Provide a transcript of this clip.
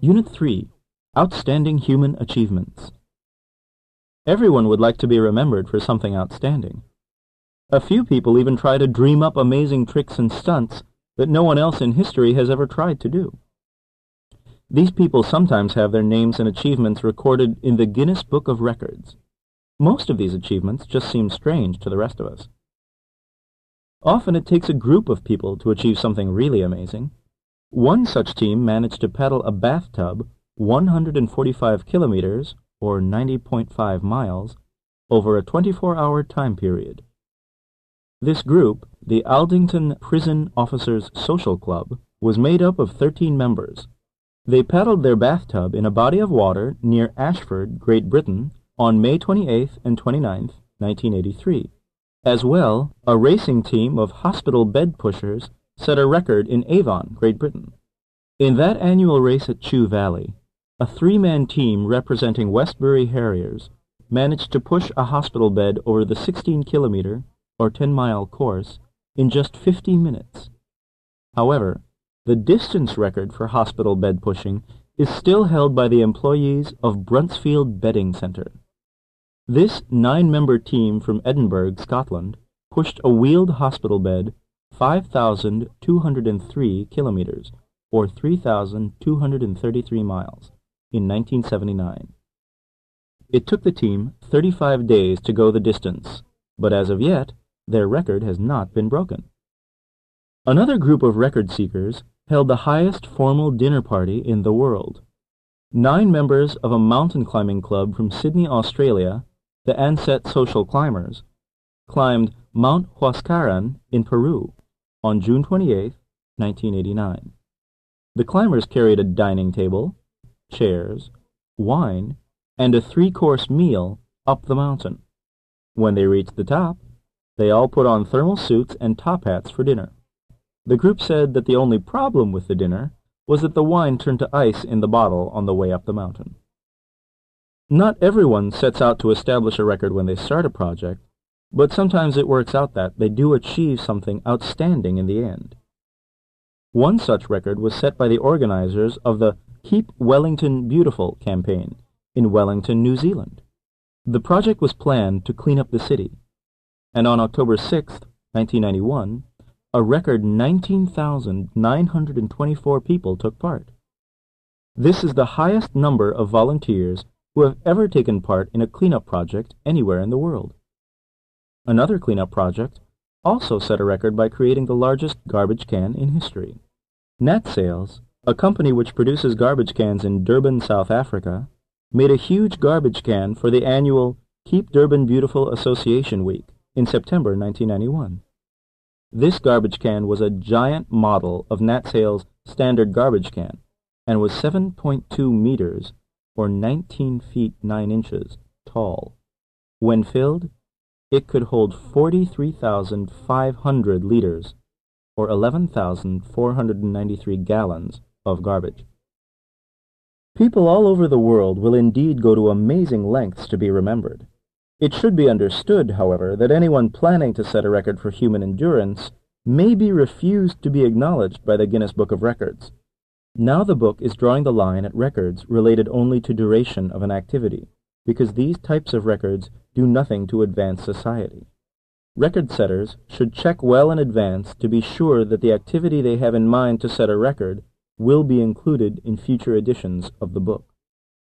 Unit 3, Outstanding Human Achievements. Everyone would like to be remembered for something outstanding. A few people even try to dream up amazing tricks and stunts that no one else in history has ever tried to do. These people sometimes have their names and achievements recorded in the Guinness Book of Records. Most of these achievements just seem strange to the rest of us. Often it takes a group of people to achieve something really amazing. One such team managed to paddle a bathtub 145 kilometers, or 90.5 miles, over a 24-hour time period. This group, the Aldington Prison Officers Social Club, was made up of 13 members. They paddled their bathtub in a body of water near Ashford, Great Britain, on May 28th and 29th, 1983. As well, a racing team of hospital bed pushers set a record in Avon, Great Britain. In that annual race at Chew Valley, a three-man team representing Westbury Harriers managed to push a hospital bed over the 16-kilometer, or 10-mile course in just 50 minutes. However, the distance record for hospital bed pushing is still held by the employees of Bruntsfield Bedding Centre. This 9-member team from Edinburgh, Scotland, pushed a wheeled hospital bed 5,203 kilometers, or 3,233 miles, in 1979. It took the team 35 days to go the distance, but as of yet, their record has not been broken. Another group of record seekers held the highest formal dinner party in the world. 9 members of a mountain climbing club from Sydney, Australia, the Anset Social Climbers, climbed Mount Huascaran in Peru on June 28, 1989. The climbers carried a dining table, chairs, wine, and a 3-course meal up the mountain. When they reached the top, they all put on thermal suits and top hats for dinner. The group said that the only problem with the dinner was that the wine turned to ice in the bottle on the way up the mountain. Not everyone sets out to establish a record when they start a project, but sometimes it works out that they do achieve something outstanding in the end. One such record was set by the organizers of the Keep Wellington Beautiful campaign in Wellington, New Zealand. The project was planned to clean up the city, and on October 6, 1991, a record 19,924 people took part. This is the highest number of volunteers who have ever taken part in a cleanup project anywhere in the world. Another cleanup project also set a record by creating the largest garbage can in history. Nat Sales, a company which produces garbage cans in Durban, South Africa, made a huge garbage can for the annual Keep Durban Beautiful Association Week in September 1991. This garbage can was a giant model of Nat Sales' standard garbage can and was 7.2 meters, or 19 feet 9 inches, tall. When filled, it could hold 43,500 liters, or 11,493 gallons, of garbage. People all over the world will indeed go to amazing lengths to be remembered. It should be understood, however, that anyone planning to set a record for human endurance may be refused to be acknowledged by the Guinness Book of Records. Now the book is drawing the line at records related only to duration of an activity, because these types of records do nothing to advance society. Record setters should check well in advance to be sure that the activity they have in mind to set a record will be included in future editions of the book.